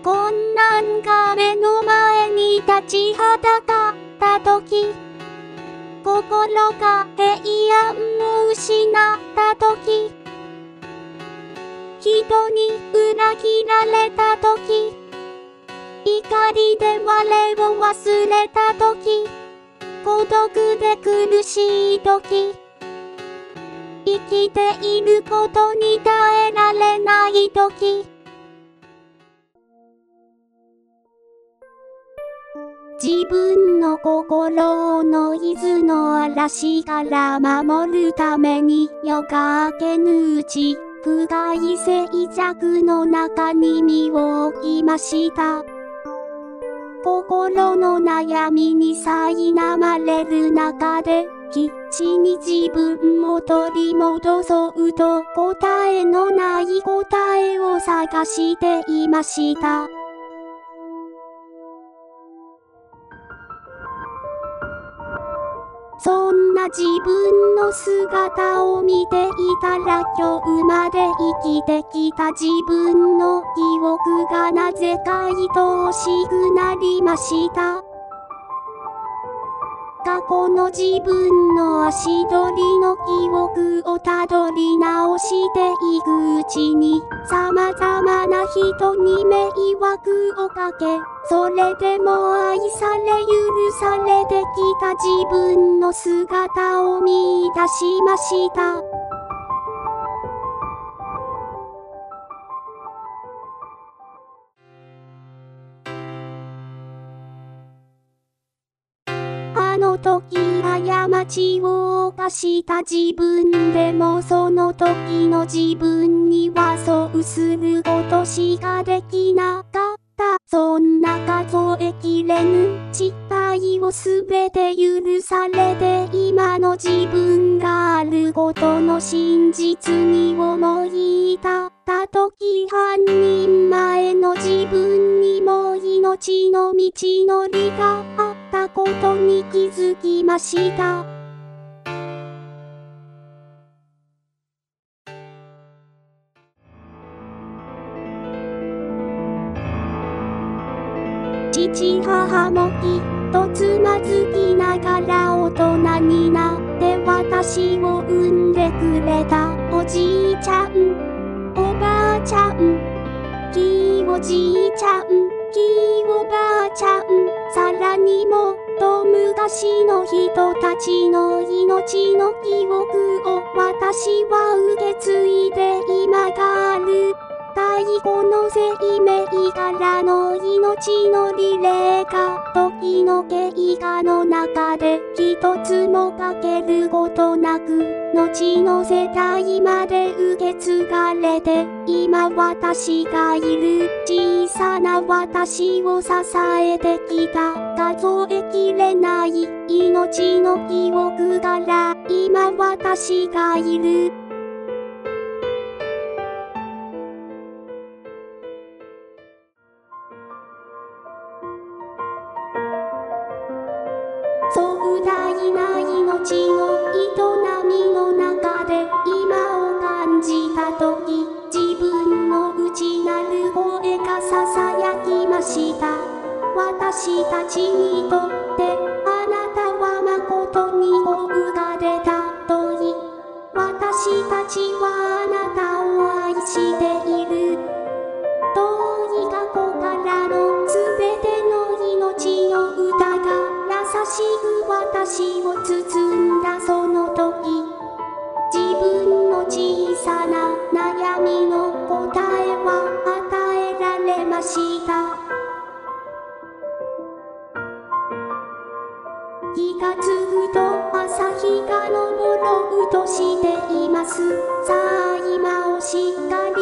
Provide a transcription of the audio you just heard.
困難が目の前に立ちはだかった時、心が平安を失った時、人に裏切られた時、怒りで我を忘れた時、孤独で苦しい時、生きていることに耐えられない時、自分の心をノイズの嵐から守るために夜が明けぬうち、深い静寂の中に身を置きました。心の悩みに苛まれる中で、必死に自分を取り戻そうと答えのない答えを探していました。そんな自分の姿を見ていたら今日まで生きてきた自分の記憶がなぜか愛おしくなりました。過去の自分の足取りの記憶をたどり直していくうちに、様々な人に迷惑をかけ、それでも愛され許されてきた自分の姿を見出しました。あの時過ちを犯した自分でもその時の自分にはそうすることしかできなかった。そんな数えきれぬ失態をすべて許されて今の自分があることの真実に思い至った時、半人前の自分にも命の道のりがあったことに気づきました。父母もきっとつまずきながら大人になって私を産んでくれたおじいちゃん、おばあちゃん、ひいおじいちゃん、ひいおばあちゃん、さらにもっと昔の人たちの命の記憶を私は受け継いで今がある。太古の生命からの命のリレーが時の経過の中で一つも欠けることなく後の世代まで受け継がれて今私がいる小さな私を支えてきた数えきれない命の記憶から今私がいる。壮大な命の営みの中で今を感じた時、自分の内なる声が囁きました。私たちにとってあなたは誠に高が出たといい、私たちはあなたを愛している。遠い過去からのすべての命の歌が優しく私を包んだその時、自分の小さな悩みの答えは与えられました。気がつくと朝日が昇ろうとしています。さあ今をしっかり